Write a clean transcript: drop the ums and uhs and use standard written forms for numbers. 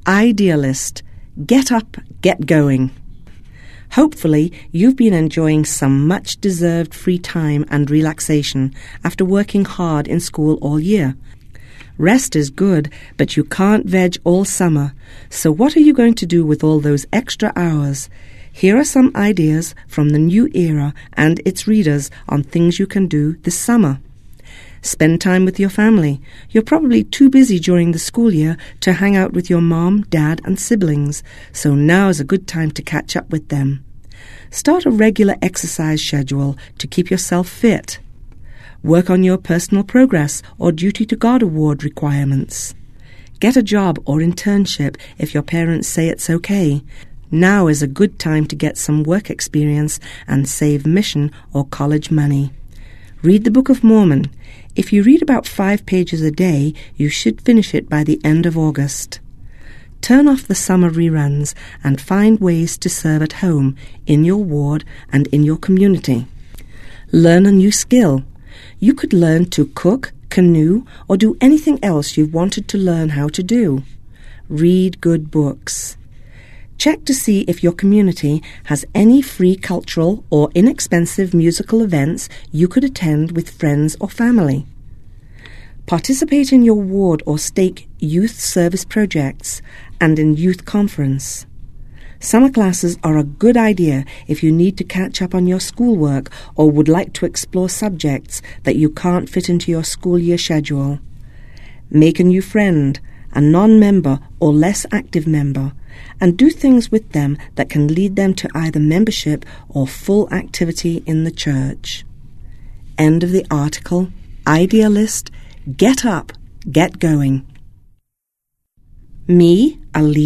Idealist. Get up, get going. Hopefully, you've been enjoying some much-deserved free time and relaxation after working hard in school all year. Rest is good, but you can't veg all summer. So what are you going to do with all those extra hours? Here are some ideas from the New Era and its readers on things you can do this summer. Spend time with your family. You're probably too busy during the school year to hang out with your mom, dad and siblings, so now is a good time to catch up with them. Start a regular exercise schedule to keep yourself fit. Work on your personal progress or Duty to God award requirements. Get a job or internship if your parents say it's okay. Now is a good time to get some work experience and save mission or college money. Read the Book of Mormon. If you read about 5 pages a day, you should finish it by the end of August. Turn off the summer reruns and find ways to serve at home, in your ward and in your community. Learn a new skill. You could learn to cook, canoe, or do anything else you've wanted to learn how to do. Read good books. Check to see if your community has any free cultural or inexpensive musical events you could attend with friends or family. Participate in your ward or stake youth service projects and in youth conference. Summer classes are a good idea if you need to catch up on your schoolwork or would like to explore subjects that you can't fit into your school year schedule. Make a new friend, a non-member or less active member, and do things with them that can lead them to either membership or full activity in the church. End of the article. Idealist. Get up, get going. Me, Alicia.